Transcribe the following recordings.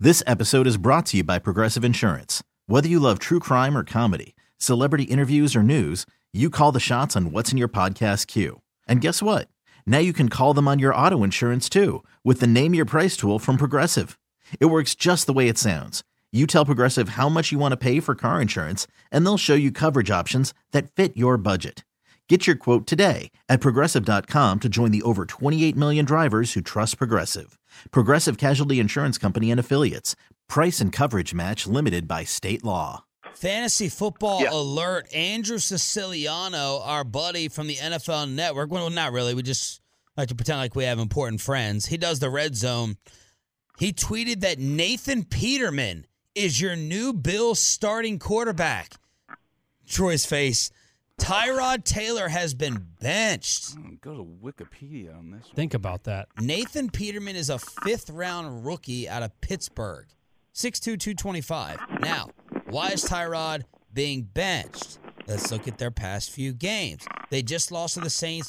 This episode is brought to you by Progressive Insurance. Whether you love true crime or comedy, celebrity interviews or news, you call the shots on what's in your podcast queue. And guess what? Now you can call them on your auto insurance too with the Name Your Price tool from Progressive. It works just the way it sounds. You tell Progressive how much you want to pay for car insurance, and they'll show you coverage options that fit your budget. Get your quote today at Progressive.com to join the over 28 million drivers who trust Progressive. Progressive Casualty Insurance Company and Affiliates. Price and coverage match limited by state law. Fantasy football alert. Andrew Siciliano, our buddy from the NFL Network. Well, not really. We just like to pretend like we have important friends. He does the Red Zone. He tweeted that Nathan Peterman is your new Bills starting quarterback. Troy's face. Tyrod Taylor has been benched. Go to Wikipedia on this one. Think about that. Nathan Peterman is a fifth-round rookie out of Pittsburgh. 6'2", 225. Now, why is Tyrod being benched? Let's look at their past few games. They just lost to the Saints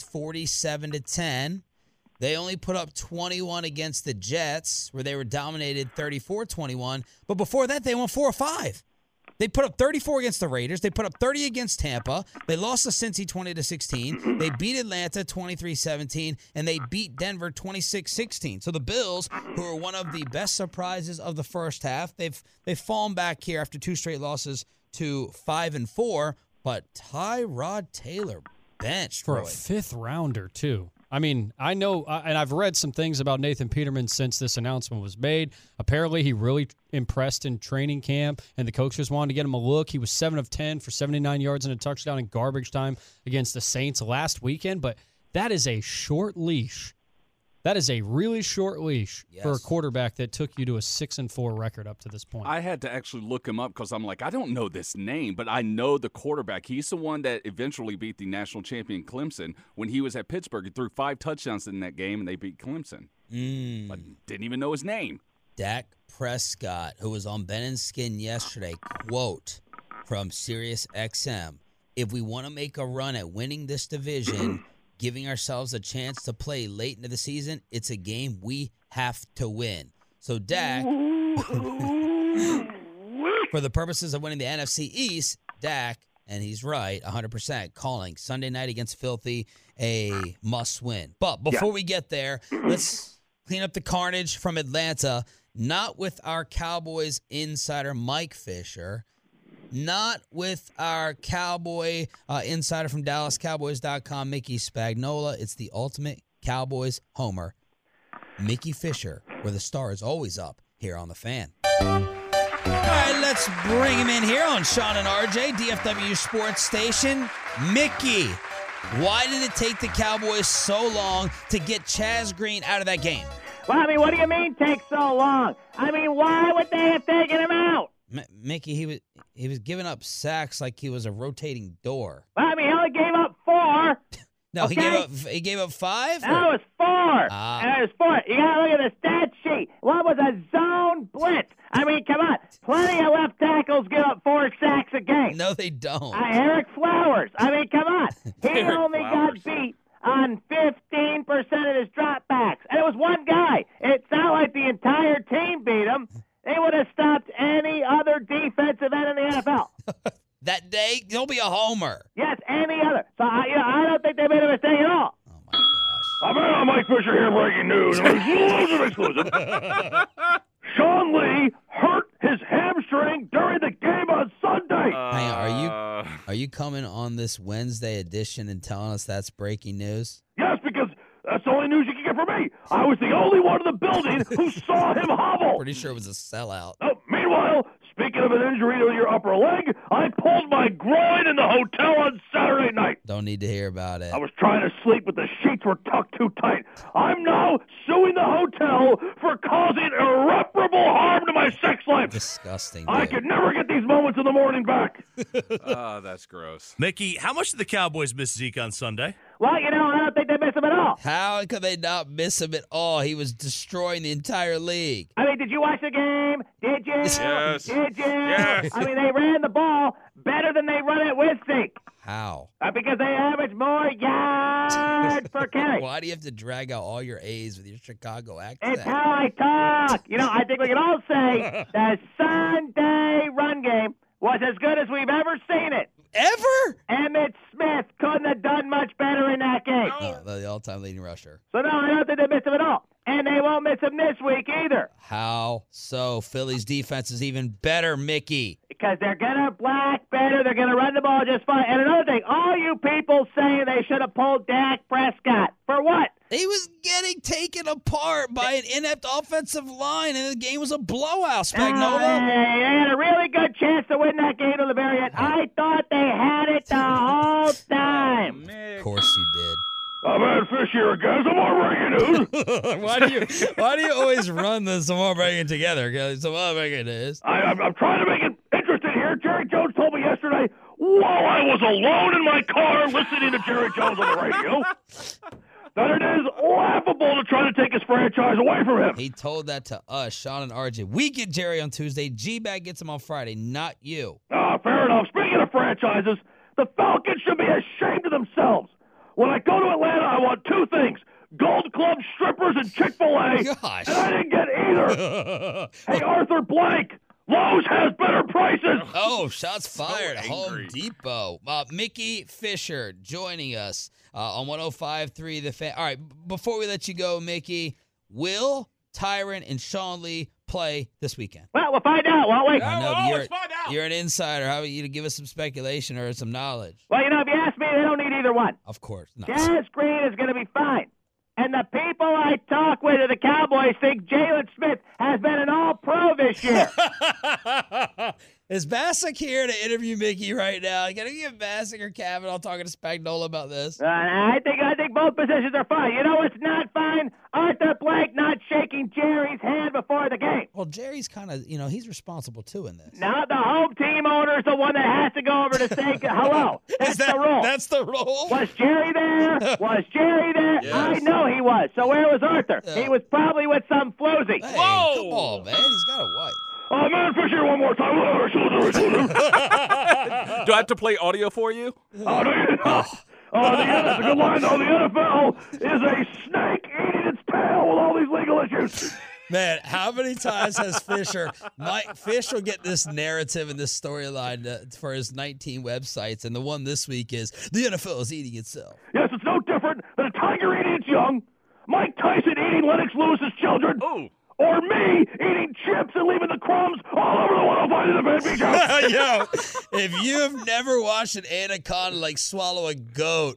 47-10. They only put up 21 against the Jets, where they were dominated 34-21. But before that, they won 4-5. They put up 34 against the Raiders. They put up 30 against Tampa. They lost to Cincy 20-16. They beat Atlanta 23-17, and they beat Denver 26-16. So the Bills, who are one of the best surprises of the first half, they've fallen back here after two straight losses to 5-4. But Tyrod Taylor benched for a fifth rounder too. I mean, I know, and I've read some things about Nathan Peterman since this announcement was made. Apparently, he really impressed in training camp, and the coaches wanted to get him a look. He was 7 of 10 for 79 yards and a touchdown in garbage time against the Saints last weekend, but that is a short leash. That is a really short leash for a quarterback that took you to a 6-4 record up to this point. I had to actually look him up because I'm like, I don't know this name, but I know the quarterback. He's the one that eventually beat the national champion Clemson when he was at Pittsburgh. He threw 5 touchdowns in that game, and they beat Clemson. But didn't even know his name. Dak Prescott, who was on Ben and Skin yesterday, quote from Sirius XM, if we want to make a run at winning this division, giving ourselves a chance to play late into the season, it's a game we have to win. So Dak, for the purposes of winning the NFC East, Dak, and he's right, 100%, calling Sunday night against Filthy a must-win. But before we get there, let's clean up the carnage from Atlanta, not with our Cowboys insider Mike Fisher, not with our Cowboy insider from DallasCowboys.com, Mickey Spagnola. It's the ultimate Cowboys homer, Mickey Fisher, where the star is always up here on The Fan. All right, let's bring him in here on Sean and RJ, DFW Sports Station. Mickey, why did it take the Cowboys so long to get Chaz Green out of that game? Well, I mean, what do you mean take so long? I mean, why would they have taken him out? Mickey, he was giving up sacks like he was a rotating door. Well, I mean, he only gave up 4. No, okay? he gave up 5? No, it was 4. It was 4. You got to look at the stat sheet. One was a zone blitz. I mean, come on. Plenty of left tackles give up 4 sacks a game. No, they don't. Eric Flowers. I mean, come on. He only got beat on 15% of his dropbacks. And it was one guy. It's not like the entire team beat him. They would have stopped any other defensive end in the NFL. That day, he'll be a homer. Yes, any other. So, I don't think they made a mistake at all. Oh, my gosh. I'm Mike Fisher here, breaking news. Exclusive. Sean Lee hurt his hamstring during the game on Sunday. Hang on, are you coming on this Wednesday edition and telling us that's breaking news? Yes, because that's the only news you can get from me. I was the only one in the building who saw him hobble. Pretty sure it was a sellout. Oh, meanwhile, speaking of an injury to your upper leg, I pulled my groin in the hotel on Saturday night. Don't need to hear about it. I was trying to sleep, but the sheets were tucked too tight. I'm now suing the hotel for causing irreparable harm to my sex life. Disgusting. I could never get these moments in the morning back. That's gross. Mickey, how much did the Cowboys miss Zeke on Sunday? Well, I don't think they miss him at all. How could they not miss him at all? He was destroying the entire league. I mean, did you watch the game? Did you? Yes. Did you? Yes. I mean, they ran the ball better than they run it with Zeke. How? Because they average more yards per carry. Why do you have to drag out all your A's with your Chicago accent? It's how I talk. I think we can all say the Sunday run game was as good as we've ever seen it. Ever? Emmitt Smith couldn't have done much better in that game. The all-time leading rusher. So, no, I don't think they missed him at all. And they won't miss him this week either. How so? Philly's defense is even better, Mickey. Because they're going to block better. They're going to run the ball just fine. And another thing, all you people saying they should have pulled Dak Prescott. For what? He was getting taken apart by an inept offensive line, and the game was a blowout, Spagnola. Hey, they had a really good chance to win that game to the very end. I thought they had it the whole time. Of course you did. I've had fish here again. Some more breaking news. Why do you always run the Samar Breaking together? Samar Breaking is. I'm trying to make it interesting here. Jerry Jones told me yesterday while I was alone in my car listening to Jerry Jones on the radio that it is laughable to try to take his franchise away from him. He told that to us, Sean and RJ. We get Jerry on Tuesday. G-Bag gets him on Friday, not you. Fair enough. Speaking of franchises, the Falcons should be ashamed of themselves. When I go to Atlanta, I want two things: Gold Club strippers and Chick-fil-A. Gosh. And I didn't get either. Hey, Arthur Blank, Lowe's has better prices. Oh, shots fired. angry. Home Depot. Mickey Fisher joining us on 105.3 The Fan. All right, before we let you go, Mickey, will Tyron and Sean Lee play this weekend? Well, we'll find out, won't we? I know let's find out. you're an insider. How about you to give us some speculation or some knowledge? Well, if you ask me, they don't need either one. Of course. No. Jazz Green is going to be fine. And the people I talk with at the Cowboys think Jalen Smith has been an all-pro this year. Is Bassick here to interview Mickey right now? Can I get Bassick or Kavanaugh talking to Spagnola about this? I think both positions are fine. You know what's not fine? Arthur Blank not shaking Jerry's hand before the game. Well, Jerry's kind of, he's responsible too in this. Now the home team owner is the one that has to go over to say hello. That's the rule. That's the rule? Was Jerry there? Was Jerry there? Yes. I know he was. So where was Arthur? He was probably with some floozy. Hey, Whoa! come on, man. He's got a wife. Oh, man, fish here one more time. Do I have to play audio for you? That's a good line, though. The NFL is a snake eating its tail with all these legal issues. Man, how many times has Mike Fish will get this narrative and this storyline for his 19 websites, and the one this week is the NFL is eating itself. Yes, it's no different than a tiger eating its young, Mike Tyson eating Lennox Lewis's children, Oh. or me eating chips and leaving the crumbs all over the 105 in the Van Beach house. Yo, if you have never watched an anaconda swallow a goat,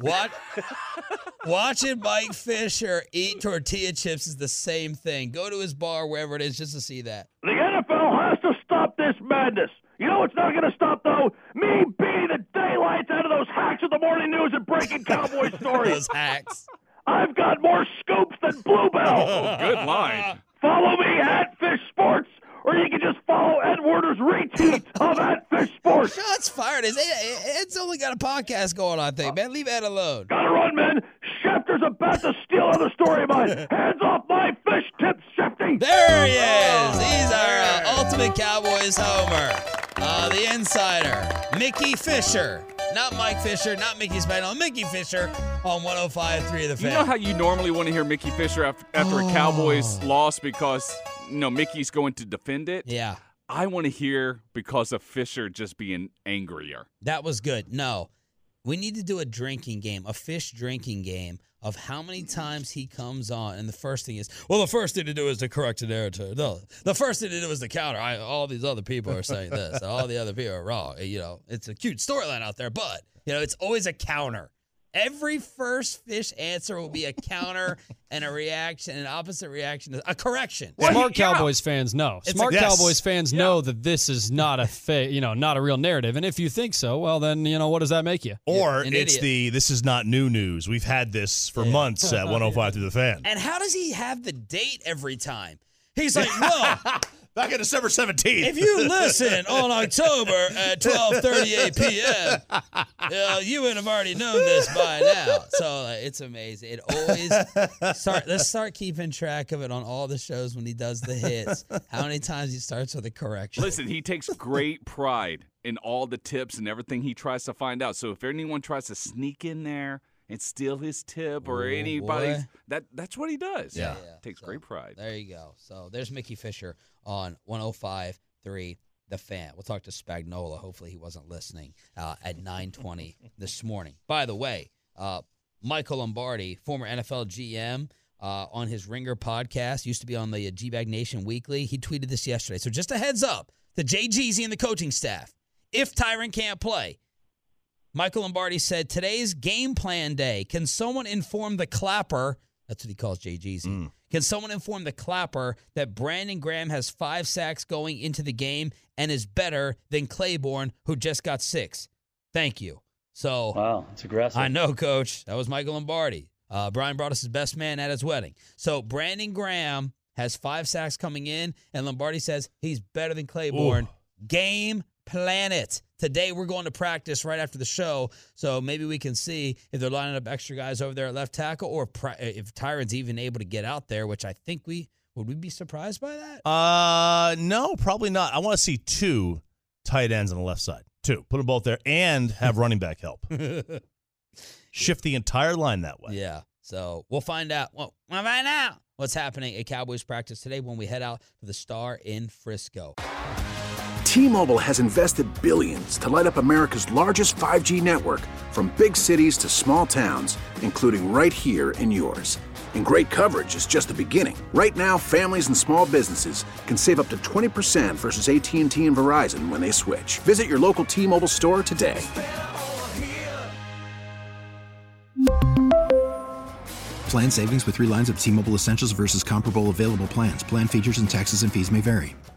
watching Mike Fisher eat tortilla chips is the same thing. Go to his bar, wherever it is, just to see that. The NFL has to stop this madness. You know what's not going to stop, though? Me beating the daylights out of those hacks of the morning news and breaking Cowboy stories. Those hacks. I've got more scoops than Bluebell. Oh, good line. Follow me at Fish Sports, or you can just follow Ed Werder's retweet of at Fish Sports. Shots fired. Ed's only got a podcast going on, I think, man. Leave Ed alone. Gotta run, man. Schefter's about to steal another story of mine. Hands off my fish tips, Shefty. There he is. He's our ultimate Cowboys homer. The insider, Mickey Fisher. Not Mike Fisher, not Mickey Spagnola, Mickey Fisher on 105.3 The Fan. You know how you normally want to hear Mickey Fisher after a Cowboys loss because, Mickey's going to defend it? Yeah. I want to hear because of Fisher just being angrier. That was good. No. We need to do a drinking game, a fish drinking game of how many times he comes on. And the first thing is, the first thing to do is to correct the narrative. No, the first thing to do is to counter. All these other people are saying this. All the other people are wrong. It's a cute storyline out there, but, it's always a counter. Every first fish answer will be a counter and a reaction, an opposite reaction, a correction. Smart Cowboys fans know. Smart Cowboys fans know that this is not not a real narrative. And if you think so, well, then, what does that make you? Or An it's idiot. this is not new news. We've had this for months at 105 through the Fan. And how does he have the date every time? He's like, well, Back on December 17th. If you listen on October at 12:38 p.m., you would have already known this by now. So it's amazing. It always let's start keeping track of it on all the shows when he does the hits. How many times he starts with a correction? Listen, he takes great pride in all the tips and everything he tries to find out. So if anyone tries to sneak in there and steal his tip or anybody's, that's what he does. Yeah. Takes great pride. There you go. So there's Mickey Fisher on 105.3 The Fan. We'll talk to Spagnola. Hopefully he wasn't listening at 9:20 this morning. By the way, Michael Lombardi, former NFL GM, on his Ringer podcast, used to be on the G-Bag Nation Weekly. He tweeted this yesterday. So just a heads up to Jay Jeezy and the coaching staff. If Tyron can't play, Michael Lombardi said, today's game plan day. Can someone inform the clapper? That's what he calls Jay Jeezy. Can someone inform the clapper that Brandon Graham has 5 sacks going into the game and is better than Claiborne, who just got 6? Thank you. So, wow, it's aggressive. I know, Coach. That was Michael Lombardi. Brian brought us his best man at his wedding. So Brandon Graham has 5 sacks coming in, and Lombardi says he's better than Claiborne. Game planet. Today we're going to practice right after the show, so maybe we can see if they're lining up extra guys over there at left tackle, or if Tyron's even able to get out there, which I think would we be surprised by that? No, probably not. I want to see 2 tight ends on the left side. 2. Put them both there and have running back help. Shift the entire line that way. Yeah. So we'll find out. Well, we'll find out what's happening at Cowboys practice today when we head out to the Star in Frisco. T-Mobile has invested billions to light up America's largest 5G network, from big cities to small towns, including right here in yours. And great coverage is just the beginning. Right now, families and small businesses can save up to 20% versus AT&T and Verizon when they switch. Visit your local T-Mobile store today. Plan savings with 3 lines of T-Mobile Essentials versus comparable available plans. Plan features and taxes and fees may vary.